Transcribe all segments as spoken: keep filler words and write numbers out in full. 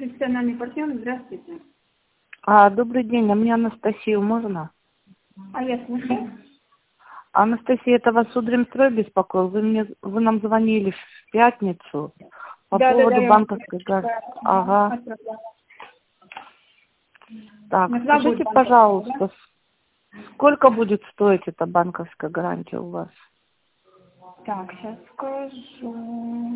Профессиональный партнер, здравствуйте. А, добрый день, а мне Анастасию можно? А я слушаю. Анастасия, это вас Удринстрой беспокоил? Вы, мне, вы нам звонили в пятницу по Да, поводу да, да, банковской карты. Ага. Отправляю. Так, Нашла будет скажите, банковская, пожалуйста, да? сколько будет стоить эта банковская гарантия у вас? Так, сейчас скажу.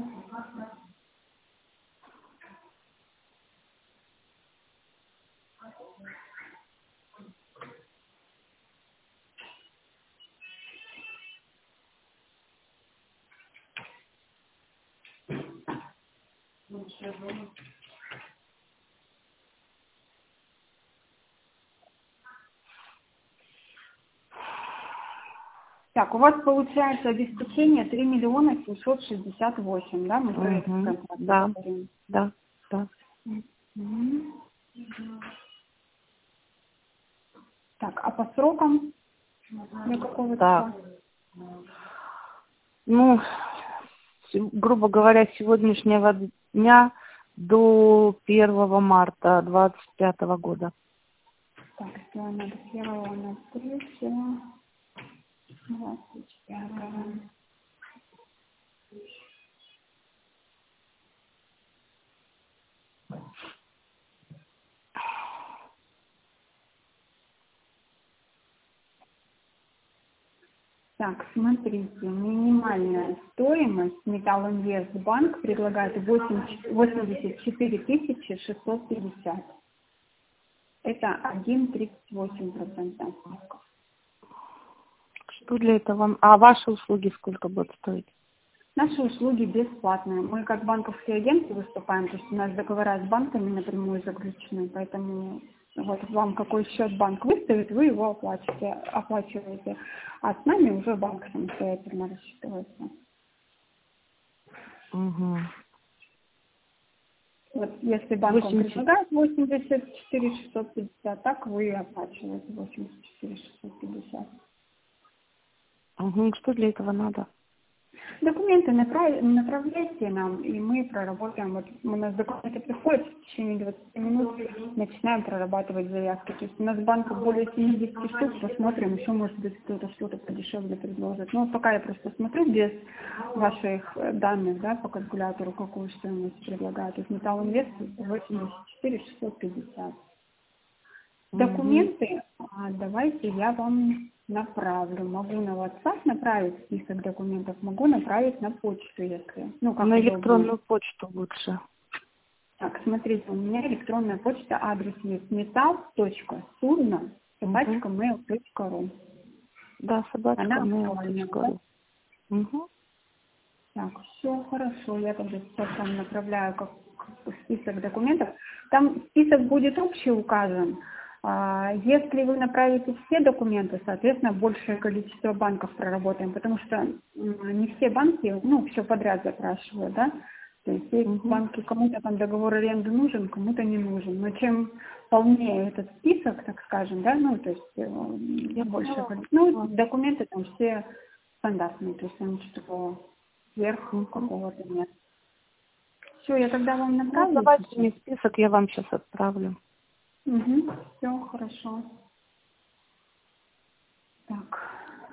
Так, у вас получается обеспечение три миллиона семьсот шестьдесят восемь, да? Мы про этот Угу. контракт Да, говорим. да, да. Мгм. Так, а по срокам до какого Так, числа? ну, с- грубо говоря, с сегодняшнего дня до первого марта двадцать пятого года. Так, что надо первого на третьего, двадцать пятого. Так, смотрите, минимальная стоимость Металлинвестбанк предлагает восемьдесят четыре тысячи шестьсот пятьдесят. Это один целых тридцать восемь сотых процента. Что для этого? А ваши услуги сколько будут стоить? Наши услуги бесплатные. Мы как банковские агенты выступаем, то есть у нас договора с банками напрямую заключены, поэтому вот вам какой счет банк выставит, вы его оплачиваете, оплачиваете, а с нами уже банк самостоятельно рассчитывается. Угу. Вот если банк вам восемьдесят. предлагает восемьдесят четыре шестьсот пятьдесят, так вы оплачиваете восемьдесят четыре шестьсот пятьдесят. Угу. Что для этого надо? Документы направ- направляйте нам, и мы проработаем. Вот у нас документы приходят в течение двадцати минут, начинаем прорабатывать заявки. То есть у нас банк более семидесяти штук, посмотрим, еще может быть кто-то что-то подешевле предложит. Но пока я просто смотрю без ваших э, данных, да, по калькулятору, какую стоимость предлагают. То есть Металлинвест восемьдесят четыре шестьсот пятьдесят. Документы, а, давайте я вам направлю. Могу на WhatsApp направить список документов, могу направить на почту, если, ну, как На удобно. электронную почту лучше. Так, смотрите, у меня электронная почта, адрес есть металл.сурна собачка mail точка ру. Да, собачка Она mail актуальна, точка да? ру. Угу. Так, все хорошо, я тогда сейчас вам направляю как список документов. Там список будет общий указан. А, Если вы направите все документы, соответственно, большее количество банков проработаем, потому что м, не все банки, ну, все подряд запрашивают, да. То есть есть Угу. банки, кому-то там договор аренды нужен, кому-то не нужен. Но чем полнее этот список, так скажем, да, ну, то есть э, Я больше поняла. количество, ну, документы там все стандартные, то есть там ничего такого сверх Угу. какого-то нет. Все, я тогда вам Ну, направлю давайте сейчас. мне список, я вам сейчас отправлю. Угу. Все хорошо. Так.